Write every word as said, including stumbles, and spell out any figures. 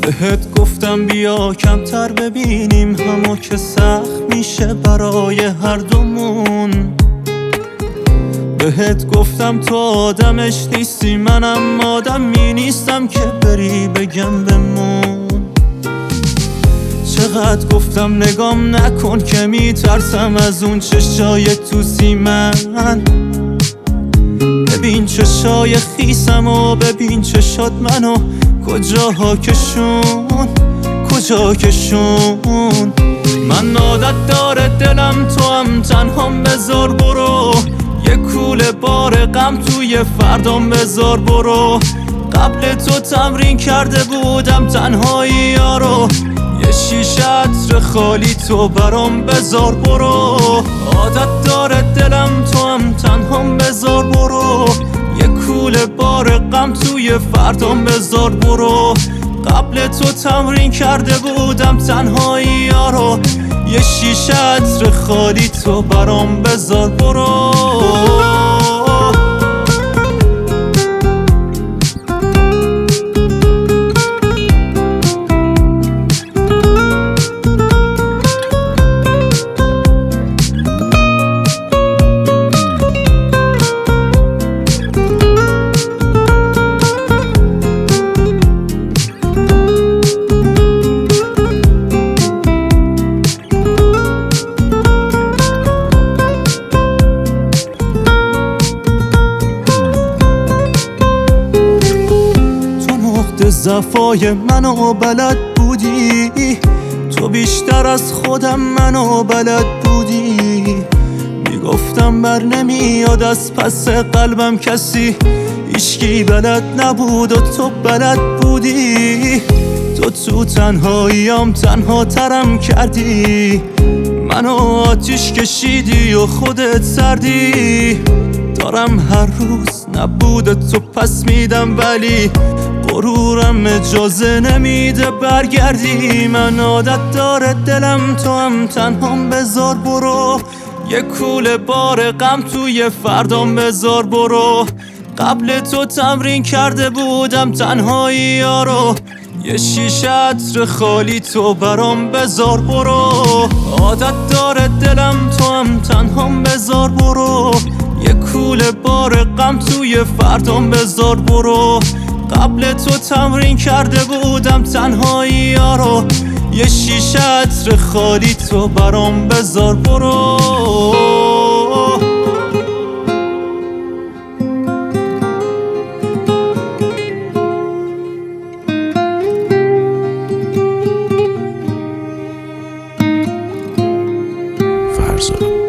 بهت گفتم بیا کمتر ببینیم همو که سخت میشه برای هر دومون. بهت گفتم تو آدمش نیستی، منم آدمی نیستم که بری بگم بمون. چقدر گفتم نگام نکن که میترسم از اون چشای توسی من. ببین چشای خیسم و ببین چشات منو کجاها کشون کجا کشون. من عادت داره دلم تو هم تنهام بذار برو، یه کوله بار غم توی فردام بذار برو. قبل تو تمرین کرده بودم تنهایی یارو، یه شیشه عطر خالی تو برام بذار برو. عادت داره دلم تو هم تنهام بذار برو، یه کوله بار غم توی فردام بذار برو. قبل تو تمرین کرده بودم تنهایی یارو، یه شیشه عطر خالی تو برام بذار برو. ضعفای منو بلد بودی تو، بیشتر از خودم منو بلد بودی. میگفتم بر نمیاد از پس قلبم کسی، هیچکی بلد نبود و تو بلد بودی. تو تو تنهاییام تنها ترم کردی، منو آتیش کشیدی و خودت سردی. دارم هر روز نبود تو پس میدم، ولی غرورم اجازه نمیده برگردی. من عادت داره دلم تو هم تنهام بذار برو، یه کوله بار غم توی فردام بذار برو. قبل تو تمرین کرده بودم تنهایی یارو، یه شیشه عطر خالی تو برام بذار برو. عادت داره دلم تو هم تنهام بذار برو، یه کوله بار غم توی فردام بذار برو. قبل تو تمرین کرده بودم تنهایی یارو، یه شیشه عطر خالی تو برام بذار برو. فرزاد.